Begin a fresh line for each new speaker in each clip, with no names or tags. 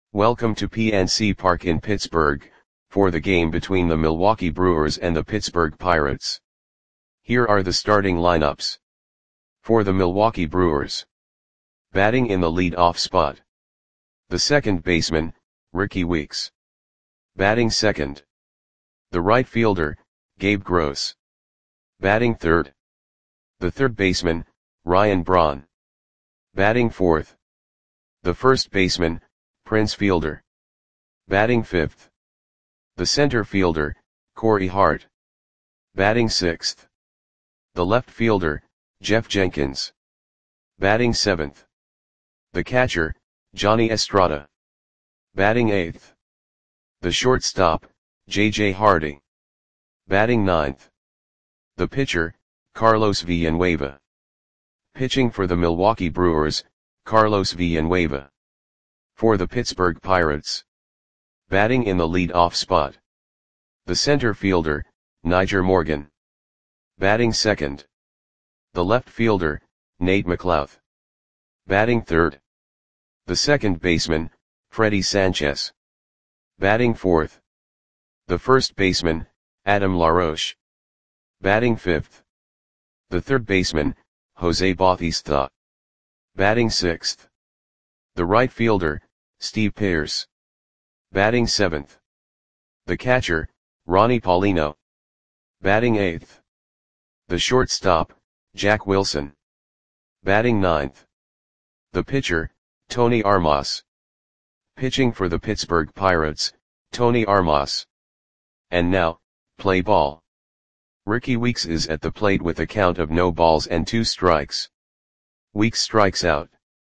Welcome to PNC Park in Pittsburgh, for the game between the Milwaukee Brewers and the Pittsburgh Pirates. Here are the starting lineups. For the Milwaukee Brewers. Batting in the lead-off spot. The second baseman, Rickie Weeks. Batting second. The right fielder, Gabe Gross. Batting third. The third baseman, Ryan Braun. Batting fourth. The first baseman, Prince Fielder. Batting fifth. The center fielder, Corey Hart. Batting sixth. The left fielder, Jeff Jenkins. Batting seventh. The catcher, Johnny Estrada. Batting eighth. The shortstop, J.J. Hardy. Batting ninth. The pitcher, Carlos Villanueva. Pitching for the Milwaukee Brewers, Carlos Villanueva. For the Pittsburgh Pirates. Batting in the lead-off spot. The center fielder, Nyjer Morgan. Batting second. The left fielder, Nate McLouth. Batting third. The second baseman, Freddie Sanchez. Batting fourth. The first baseman, Adam LaRoche. Batting fifth. The third baseman, Jose Bautista. Batting sixth. The right fielder, Steve Pearce. Batting seventh. The catcher, Ronnie Paulino. Batting eighth. The shortstop, Jack Wilson. Batting ninth. The pitcher, Tony Armas. Pitching for the Pittsburgh Pirates, Tony Armas. And now, play ball. Rickie Weeks is at the plate with a count of no balls and 2 strikes. Weeks strikes out.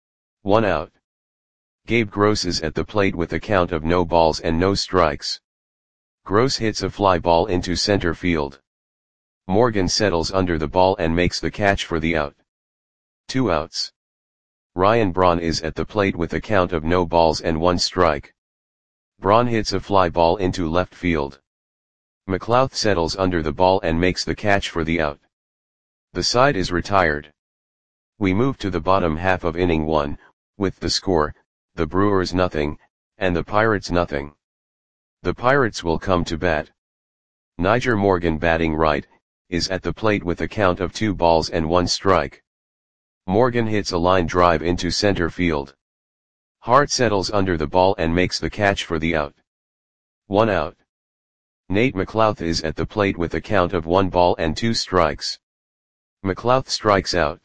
1 out. Gabe Gross is at the plate with a count of no balls and no strikes. Gross hits a fly ball into center field. Morgan settles under the ball and makes the catch for the out. 2 outs. Ryan Braun is at the plate with a count of no balls and 1 strike. Braun hits a fly ball into left field. McLouth settles under the ball and makes the catch for the out. The side is retired. We move to the bottom half of inning 1, with the score, the Brewers nothing, and the Pirates nothing. The Pirates will come to bat. Nyjer Morgan, batting right, is at the plate with a count of 2 balls and 1 strike. Morgan hits a line drive into center field. Hart settles under the ball and makes the catch for the out. 1 out. Nate McLouth is at the plate with a count of 1 ball and 2 strikes. McLouth strikes out.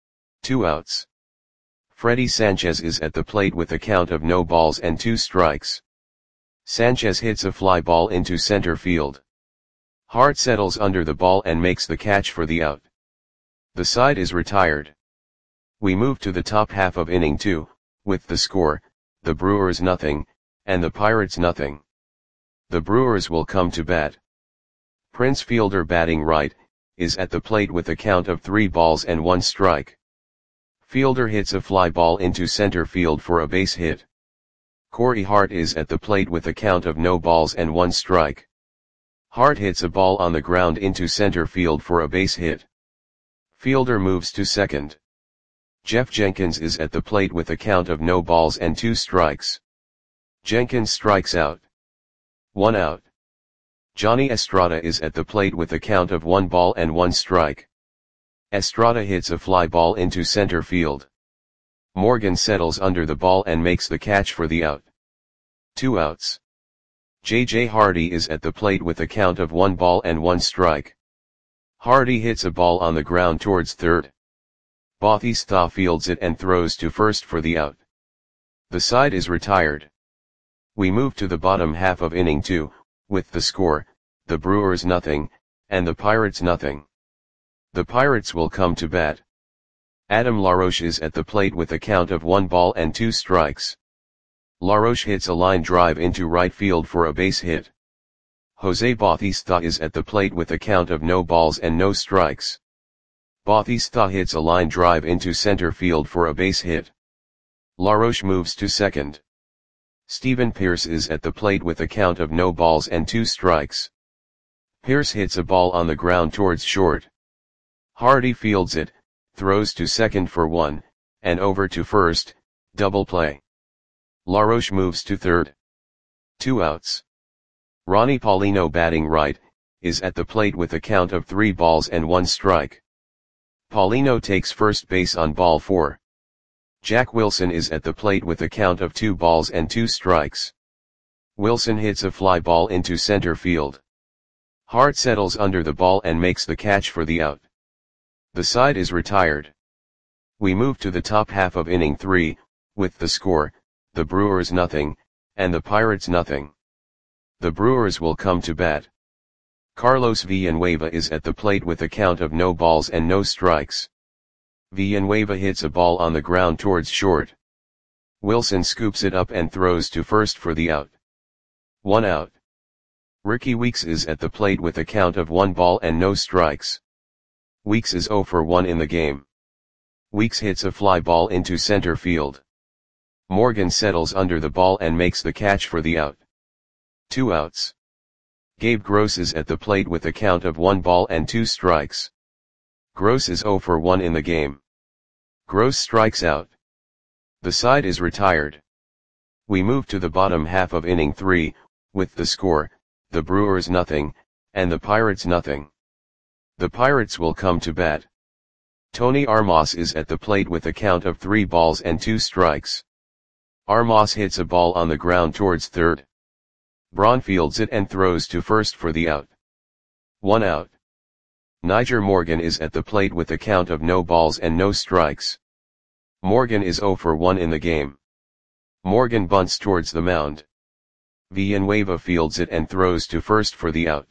2 outs. Freddie Sanchez is at the plate with a count of no balls and 2 strikes. Sanchez hits a fly ball into center field. Hart settles under the ball and makes the catch for the out. The side is retired. We move to the top half of inning 2, with the score, the Brewers nothing, and the Pirates nothing. The Brewers will come to bat. Prince Fielder, batting right, is at the plate with a count of 3 balls and 1 strike. Fielder hits a fly ball into center field for a base hit. Corey Hart is at the plate with a count of no balls and 1 strike. Hart hits a ball on the ground into center field for a base hit. Fielder moves to second. Jeff Jenkins is at the plate with a count of no balls and 2 strikes. Jenkins strikes out. 1 out. Johnny Estrada is at the plate with a count of 1 ball and 1 strike. Estrada hits a fly ball into center field. Morgan settles under the ball and makes the catch for the out. 2 outs. J.J. Hardy is at the plate with a count of 1 ball and 1 strike. Hardy hits a ball on the ground towards third. Bautista fields it and throws to first for the out. The side is retired. We move to the bottom half of inning 2, with the score, the Brewers nothing, and the Pirates nothing. The Pirates will come to bat. Adam LaRoche is at the plate with a count of 1 ball and 2 strikes. LaRoche hits a line drive into right field for a base hit. Jose Bautista is at the plate with a count of no balls and no strikes. Bautista hits a line drive into center field for a base hit. LaRoche moves to second. Steven Pearce is at the plate with a count of no balls and 2 strikes. Pearce hits a ball on the ground towards short. Hardy fields it, throws to second for 1, and over to first, double play. LaRoche moves to third. 2 outs. Ronnie Paulino, batting right, is at the plate with a count of 3 balls and 1 strike. Paulino takes first base on ball 4. Jack Wilson is at the plate with a count of 2 balls and 2 strikes. Wilson hits a fly ball into center field. Hart settles under the ball and makes the catch for the out. The side is retired. We move to the top half of inning 3, with the score, the Brewers nothing, and the Pirates nothing. The Brewers will come to bat. Carlos Villanueva is at the plate with a count of no balls and no strikes. Villanueva hits a ball on the ground towards short. Wilson scoops it up and throws to first for the out. 1 out. Ricky Weeks is at the plate with a count of 1 ball and no strikes. Weeks is 0 for 1 in the game. Weeks hits a fly ball into center field. Morgan settles under the ball and makes the catch for the out. 2 outs. Gabe Gross is at the plate with a count of 1 ball and 2 strikes. Gross is 0 for 1 in the game. Gross strikes out. The side is retired. We move to the bottom half of inning 3, with the score, the Brewers nothing, and the Pirates nothing. The Pirates will come to bat. Tony Armas is at the plate with a count of 3 balls and 2 strikes. Armas hits a ball on the ground towards third. Braun fields it and throws to first for the out. 1 out. Nyjer Morgan is at the plate with a count of no balls and no strikes. Morgan is 0 for 1 in the game. Morgan bunts towards the mound. Villanueva fields it and throws to first for the out.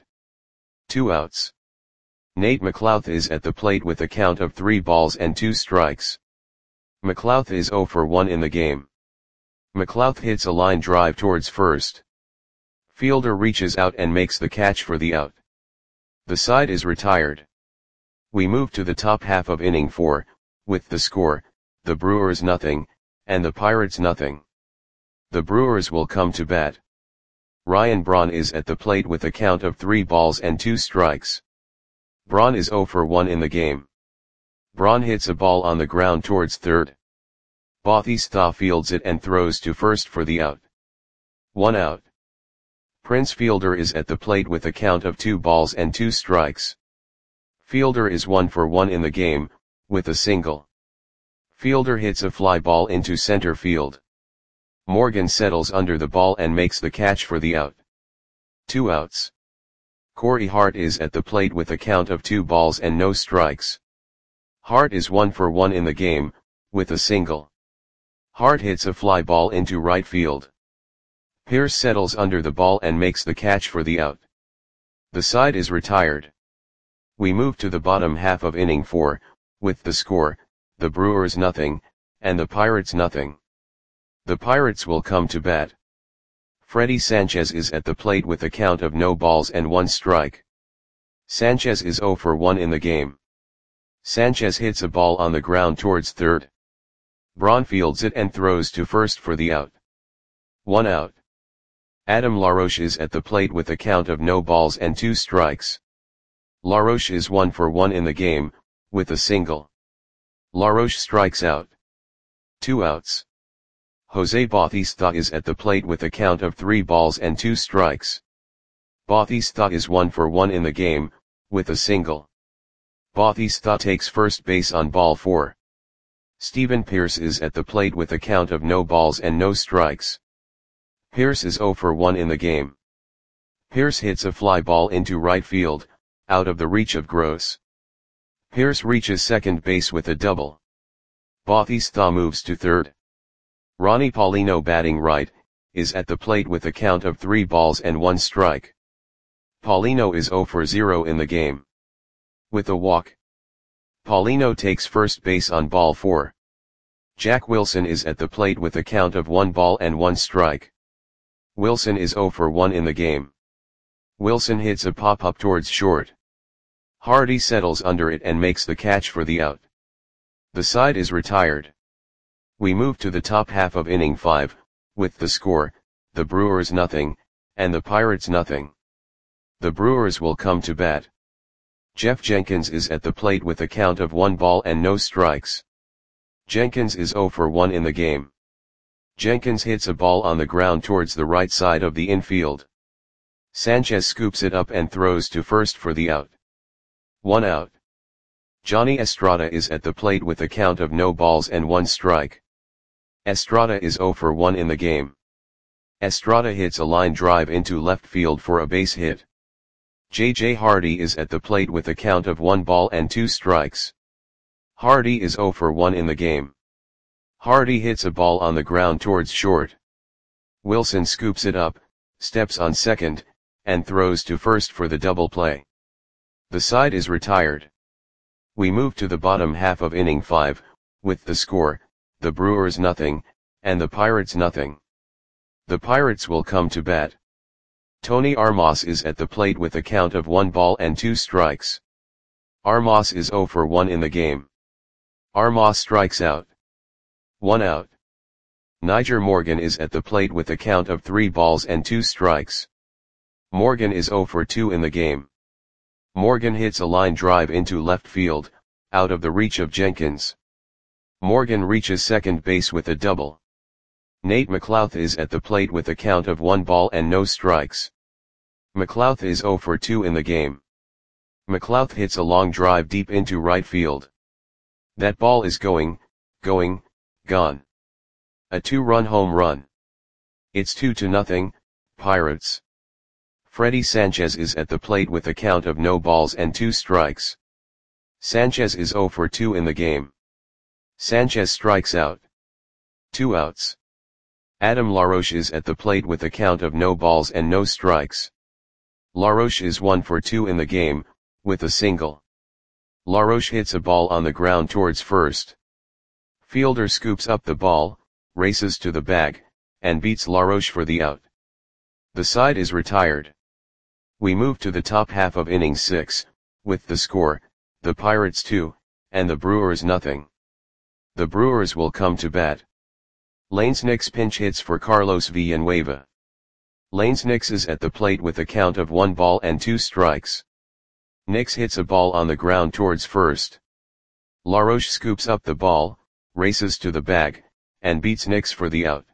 2 outs. Nate McLouth is at the plate with a count of 3 balls and 2 strikes. McLouth is 0 for 1 in the game. McLouth hits a line drive towards first. Fielder reaches out and makes the catch for the out. The side is retired. We move to the top half of inning 4, with the score, the Brewers nothing, and the Pirates nothing. The Brewers will come to bat. Ryan Braun is at the plate with a count of 3 balls and 2 strikes. Braun is 0 for 1 in the game. Braun hits a ball on the ground towards third. Bautista fields it and throws to first for the out. 1 out. Prince Fielder is at the plate with a count of 2 balls and 2 strikes. Fielder is 1 for 1 in the game, with a single. Fielder hits a fly ball into center field. Morgan settles under the ball and makes the catch for the out. 2 outs. Corey Hart is at the plate with a count of 2 balls and no strikes. Hart is 1 for 1 in the game, with a single. Hart hits a fly ball into right field. Pierce settles under the ball and makes the catch for the out. The side is retired. We move to the bottom half of inning 4, with the score, the Brewers nothing, and the Pirates nothing. The Pirates will come to bat. Freddie Sanchez is at the plate with a count of no balls and 1 strike. Sanchez is 0 for 1 in the game. Sanchez hits a ball on the ground towards third. Braun fields it and throws to first for the out. 1 out. Adam LaRoche is at the plate with a count of no balls and 2 strikes. LaRoche is 1 for 1 in the game, with a single. LaRoche strikes out. 2 outs. Jose Bautista is at the plate with a count of 3 balls and 2 strikes. Bautista is 1 for 1 in the game, with a single. Bautista takes first base on ball 4. Stephen Pierce is at the plate with a count of no balls and no strikes. Pierce is 0 for 1 in the game. Pierce hits a fly ball into right field, out of the reach of Gross. Pierce reaches second base with a double. Bautista moves to third. Ronnie Paulino, batting right, is at the plate with a count of 3 balls and 1 strike. Paulino is 0 for 0 in the game. With a walk. Paulino takes first base on ball 4. Jack Wilson is at the plate with a count of 1 ball and 1 strike. Wilson is 0 for 1 in the game. Wilson hits a pop-up towards short. Hardy settles under it and makes the catch for the out. The side is retired. We move to the top half of inning 5, with the score, the Brewers nothing, and the Pirates nothing. The Brewers will come to bat. Jeff Jenkins is at the plate with a count of 1 ball and no strikes. Jenkins is 0 for 1 in the game. Jenkins hits a ball on the ground towards the right side of the infield. Sanchez scoops it up and throws to first for the out. 1 out. Johnny Estrada is at the plate with a count of no balls and 1 strike. Estrada is 0 for 1 in the game. Estrada hits a line drive into left field for a base hit. J.J. Hardy is at the plate with a count of 1 ball and 2 strikes. Hardy is 0 for 1 in the game. Hardy hits a ball on the ground towards short. Wilson scoops it up, steps on second, and throws to first for the double play. The side is retired. We move to the bottom half of inning 5, with the score, the Brewers nothing, and the Pirates nothing. The Pirates will come to bat. Tony Armas is at the plate with a count of 1 ball and 2 strikes. Armas is 0 for 1 in the game. Armas strikes out. 1 out. Nyjer Morgan is at the plate with a count of 3 balls and 2 strikes. Morgan is 0 for 2 in the game. Morgan hits a line drive into left field, out of the reach of Jenkins. Morgan reaches second base with a double. Nate McLouth is at the plate with a count of 1 ball and no strikes. McLouth is 0 for 2 in the game. McLouth hits a long drive deep into right field. That ball is gone. A 2-run home run. It's 2-0, Pirates. Freddie Sanchez is at the plate with a count of no balls and 2 strikes. Sanchez is 0 for 2 in the game. Sanchez strikes out. 2 outs. Adam LaRoche is at the plate with a count of no balls and no strikes. LaRoche is 1 for 2 in the game, with a single. LaRoche hits a ball on the ground towards first. Fielder scoops up the ball, races to the bag, and beats LaRoche for the out. The side is retired. We move to the top half of inning 6, with the score, the Pirates 2, and the Brewers nothing. The Brewers will come to bat. Lanes Nix pinch hits for Carlos Villanueva. Lanes Nix is at the plate with a count of 1 ball and 2 strikes. Nix hits a ball on the ground towards first. LaRoche scoops up the ball, races to the bag, and beats Nix for the out.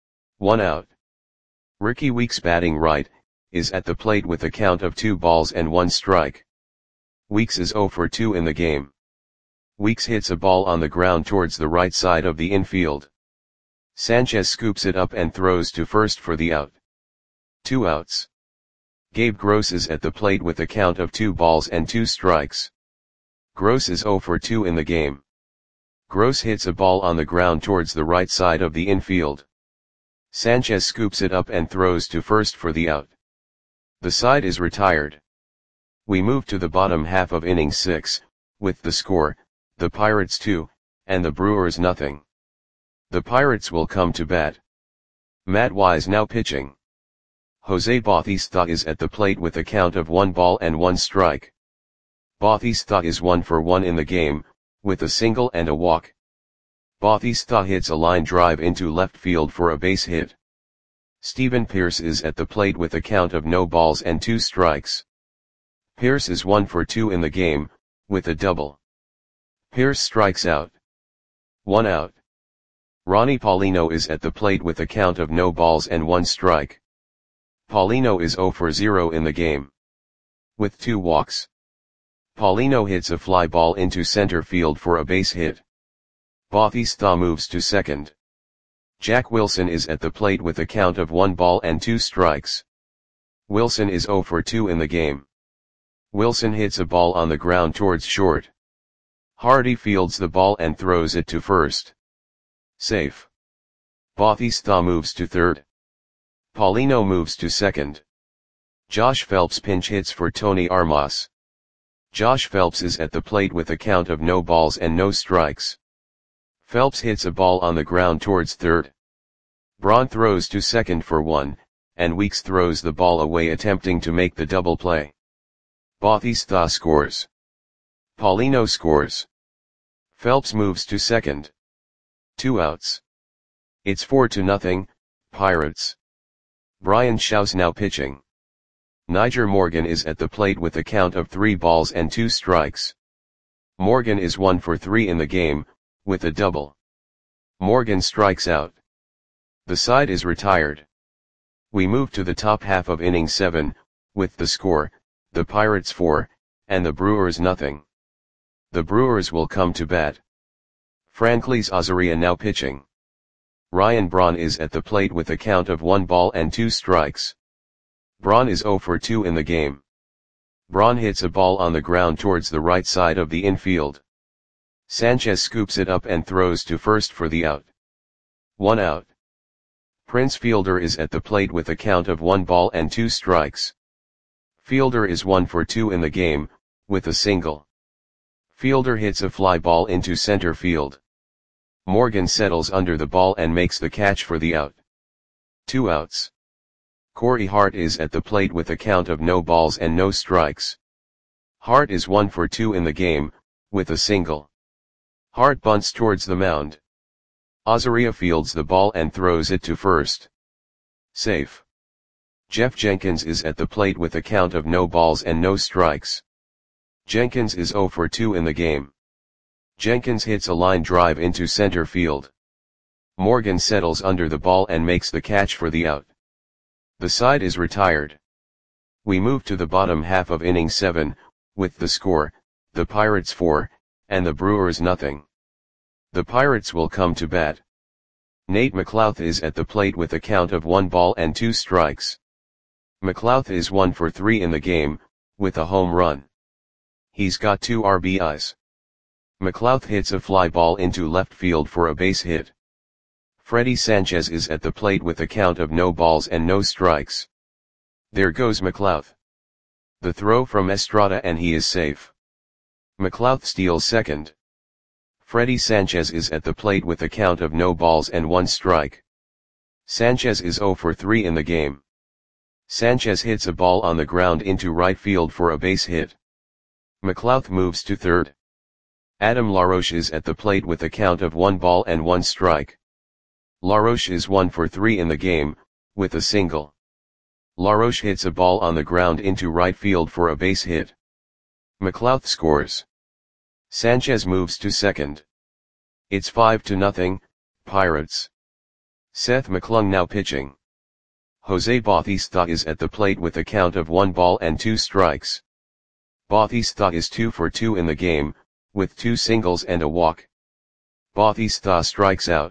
1 out. Ricky Weeks batting right, is at the plate with a count of 2 balls and 1 strike. Weeks is 0 for 2 in the game. Weeks hits a ball on the ground towards the right side of the infield. Sanchez scoops it up and throws to first for the out. 2 outs. Gabe Gross is at the plate with a count of 2 balls and 2 strikes. Gross is 0 for 2 in the game. Gross hits a ball on the ground towards the right side of the infield. Sanchez scoops it up and throws to first for the out. The side is retired. We move to the bottom half of inning 6, with the score, the Pirates 2, and the Brewers nothing. The Pirates will come to bat. Matt Wise now pitching. Jose Bautista is at the plate with a count of 1 ball and 1 strike. Bautista is 1 for 1 in the game, with a single and a walk. Bautista hits a line drive into left field for a base hit. Steven Pearce is at the plate with a count of no balls and 2 strikes. Pearce is 1 for 2 in the game, with a double. Pearce strikes out. 1 out. Ronnie Paulino is at the plate with a count of no balls and 1 strike. Paulino is 0 for 0 in the game. With 2 walks. Paulino hits a fly ball into center field for a base hit. Bautista moves to second. Jack Wilson is at the plate with a count of 1 ball and 2 strikes. Wilson is 0 for 2 in the game. Wilson hits a ball on the ground towards short. Hardy fields the ball and throws it to first. Safe. Bautista moves to third. Paulino moves to second. Josh Phelps pinch hits for Tony Armas. Josh Phelps is at the plate with a count of no balls and no strikes. Phelps hits a ball on the ground towards third. Braun throws to second for 1, and Weeks throws the ball away attempting to make the double play. Bautista scores. Paulino scores. Phelps moves to second. 2 outs. It's 4-0, Pirates. Brian Shouse now pitching. Nyjer Morgan is at the plate with a count of 3 balls and 2 strikes. Morgan is 1 for 3 in the game, with a double. Morgan strikes out. The side is retired. We move to the top half of inning 7, with the score, the Pirates 4, and the Brewers nothing. The Brewers will come to bat. Franklys Azaria now pitching. Ryan Braun is at the plate with a count of 1 ball and 2 strikes. Braun is 0 for 2 in the game. Braun hits a ball on the ground towards the right side of the infield. Sanchez scoops it up and throws to first for the out. 1 out. Prince Fielder is at the plate with a count of 1 ball and 2 strikes. Fielder is 1 for 2 in the game, with a single. Fielder hits a fly ball into center field. Morgan settles under the ball and makes the catch for the out. 2 outs. Corey Hart is at the plate with a count of no balls and no strikes. Hart is 1 for 2 in the game, with a single. Hart bunts towards the mound. Azaria fields the ball and throws it to first. Safe. Jeff Jenkins is at the plate with a count of no balls and no strikes. Jenkins is 0 for 2 in the game. Jenkins hits a line drive into center field. Morgan settles under the ball and makes the catch for the out. The side is retired. We move to the bottom half of inning 7, with the score, the Pirates 4, and the Brewers nothing. The Pirates will come to bat. Nate McLouth is at the plate with a count of 1 ball and 2 strikes. McLouth is 1 for 3 in the game, with a home run. He's got 2 RBIs. McLouth hits a fly ball into left field for a base hit. Freddie Sanchez is at the plate with a count of no balls and no strikes. There goes McLouth. The throw from Estrada and he is safe. McLouth steals second. Freddie Sanchez is at the plate with a count of no balls and 1 strike. Sanchez is 0 for 3 in the game. Sanchez hits a ball on the ground into right field for a base hit. McLouth moves to third. Adam LaRoche is at the plate with a count of 1 ball and 1 strike. LaRoche is 1 for 3 in the game, with a single. LaRoche hits a ball on the ground into right field for a base hit. McLouth scores. Sanchez moves to second. It's 5-0, Pirates. Seth McClung now pitching. Jose Bautista is at the plate with a count of 1 ball and 2 strikes. Bautista is 2 for 2 in the game, with 2 singles and a walk. Bautista strikes out.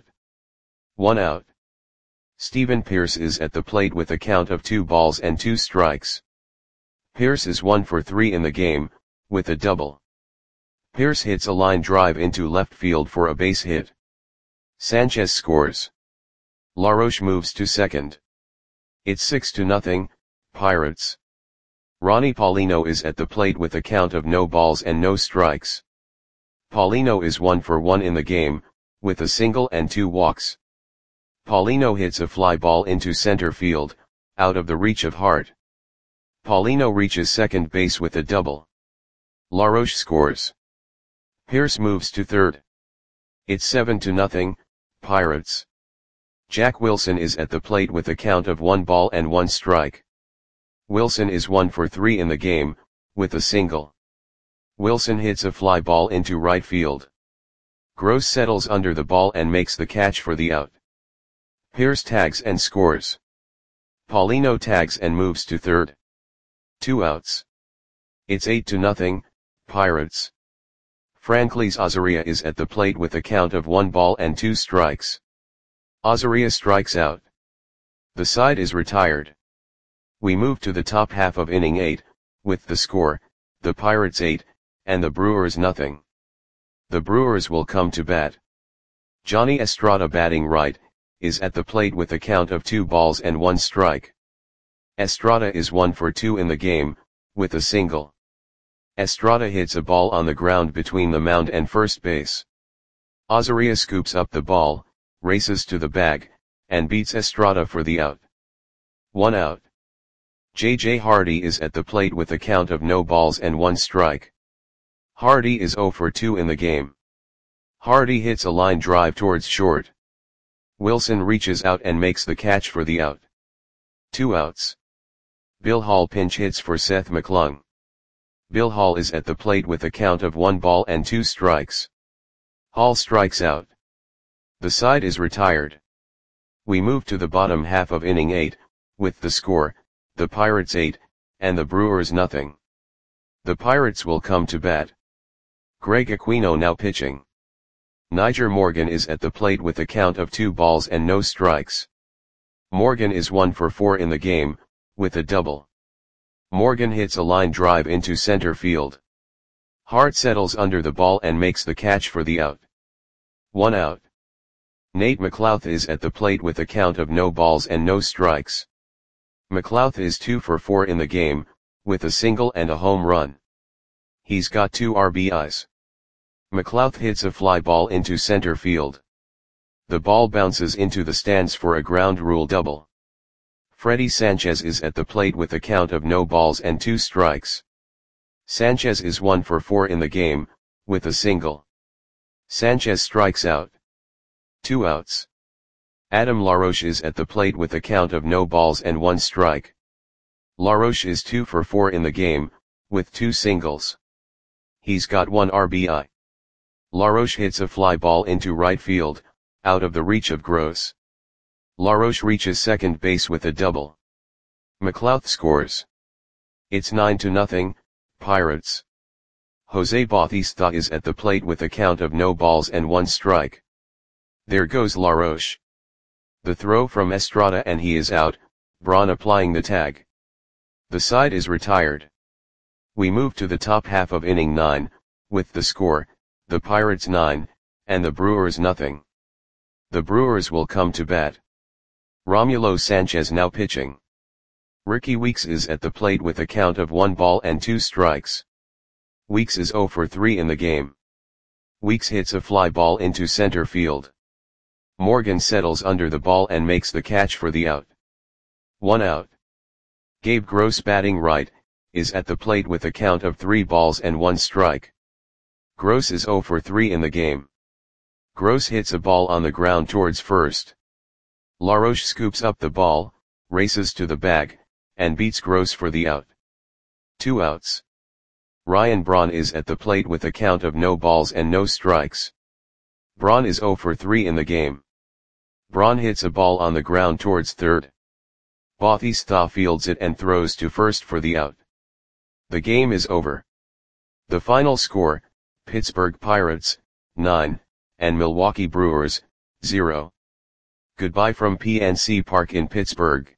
1 out. Stephen Pierce is at the plate with a count of 2 balls and 2 strikes. Pierce is 1 for 3 in the game, with a double. Pierce hits a line drive into left field for a base hit. Sanchez scores. LaRoche moves to second. It's 6-0, Pirates. Ronnie Paulino is at the plate with a count of no balls and no strikes. Paulino is 1 for 1 in the game, with a single and 2 walks. Paulino hits a fly ball into center field, out of the reach of Hart. Paulino reaches second base with a double. LaRoche scores. Pierce moves to third. It's 7-0, Pirates. Jack Wilson is at the plate with a count of 1 ball and 1 strike. Wilson is 1 for 3 in the game, with a single. Wilson hits a fly ball into right field. Gross settles under the ball and makes the catch for the out. Pierce tags and scores. Paulino tags and moves to third. 2 outs. It's 8-0, Pirates. Franklys Azaria is at the plate with a count of 1 ball and 2 strikes. Azaria strikes out. The side is retired. We move to the top half of inning 8, with the score, the Pirates 8, and the Brewers nothing. The Brewers will come to bat. Johnny Estrada batting right, is at the plate with a count of 2 balls and 1 strike. Estrada is 1 for 2 in the game, with a single. Estrada hits a ball on the ground between the mound and first base. Azaria scoops up the ball, races to the bag, and beats Estrada for the out. 1 out. J.J. Hardy is at the plate with a count of no balls and 1 strike. Hardy is 0 for 2 in the game. Hardy hits a line drive towards short. Wilson reaches out and makes the catch for the out. 2 outs. Bill Hall pinch hits for Seth McClung. Bill Hall is at the plate with a count of 1 ball and 2 strikes. Hall strikes out. The side is retired. We move to the bottom half of inning 8, with the score, the Pirates 8, and the Brewers nothing. The Pirates will come to bat. Greg Aquino now pitching. Nyjer Morgan is at the plate with a count of 2 balls and no strikes. Morgan is 1 for 4 in the game, with a double. Morgan hits a line drive into center field. Hart settles under the ball and makes the catch for the out. 1 out. Nate McLouth is at the plate with a count of no balls and no strikes. McLouth is 2 for 4 in the game, with a single and a home run. He's got 2 RBIs. McLouth hits a fly ball into center field. The ball bounces into the stands for a ground rule double. Freddie Sanchez is at the plate with a count of no balls and 2 strikes. Sanchez is 1 for 4 in the game, with a single. Sanchez strikes out. 2 outs. Adam LaRoche is at the plate with a count of no balls and 1 strike. LaRoche is 2 for 4 in the game, with 2 singles. He's got 1 RBI. LaRoche hits a fly ball into right field, out of the reach of Gross. LaRoche reaches second base with a double. McLouth scores. It's 9-0, Pirates. Jose Bautista is at the plate with a count of no balls and 1 strike. There goes LaRoche. The throw from Estrada and he is out, Braun applying the tag. The side is retired. We move to the top half of inning 9, with the score, the Pirates 9, and the Brewers nothing. The Brewers will come to bat. Romulo Sanchez now pitching. Ricky Weeks is at the plate with a count of 1 ball and 2 strikes. Weeks is 0 for 3 in the game. Weeks hits a fly ball into center field. Morgan settles under the ball and makes the catch for the out. 1 out. Gabe Gross batting right, is at the plate with a count of 3 balls and 1 strike. Gross is 0 for 3 in the game. Gross hits a ball on the ground towards first. LaRoche scoops up the ball, races to the bag, and beats Gross for the out. 2 outs. Ryan Braun is at the plate with a count of no balls and no strikes. Braun is 0 for 3 in the game. Braun hits a ball on the ground towards third. Bautista fields it and throws to first for the out. The game is over. The final score, Pittsburgh Pirates, 9, and Milwaukee Brewers, 0. Goodbye from PNC Park in Pittsburgh.